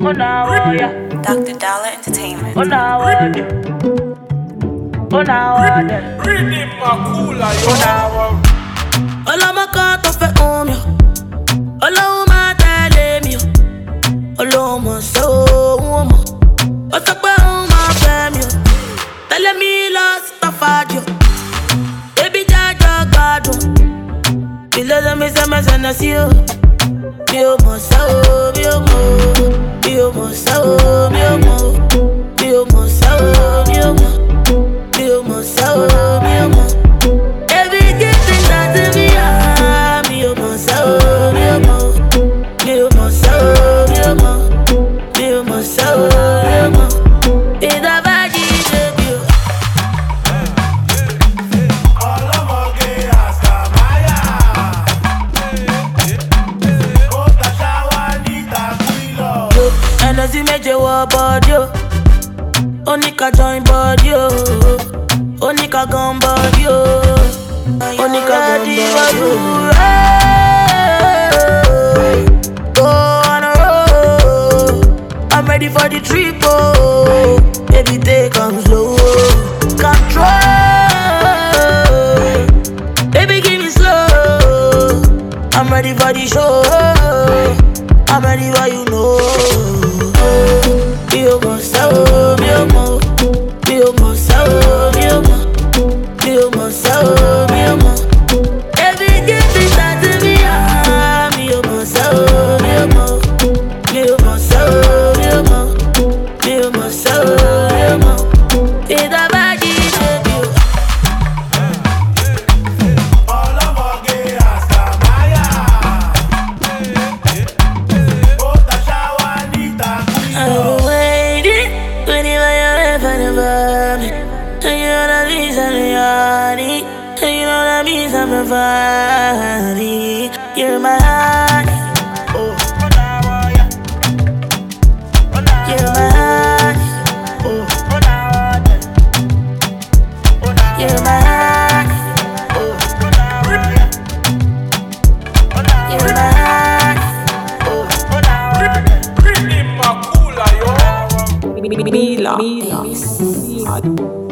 Dr. Dollar Entertainment. Hola macato fe omio. Hola uma telemio. Hola uma so uma. Ota pa uma femio. Telemi la stafadio. Baby jaja gado. Pile de mi se me senasio. Mio mo sao, mio mo. Mio mo sao, mio mo. Mio mo sao, mio mo. Mio mo sao, mio mo. Everything that me ah, mio mo sao, mio mo. Mio mo sao, mio mo. Mio mo sao, mio mo. Ida bagi baby. Energy make you walk body, yo. Onika join body, yo. Onika gun body, yo. Onika gun body, yo. Go on a road. I'm ready for the trip, oh. Baby, take come slow. Control. Baby, give me slow. I'm ready for the show. I'm ready for you know. Mio mo sao, mio mo. Mio mo sao, mio mo. Mio mo sao, mio mo. Everything that to me ah. Mio mo sao, mio mo. Mio mo sao, mio mo. Mio mo sao, mio mo. Ida bagi baby. I'm waiting, waiting for your love and me. And you know that means I'm honey. And you know that means I'm funny. You're my honey. You're my honey. You're my honey. You're my honey. Mila.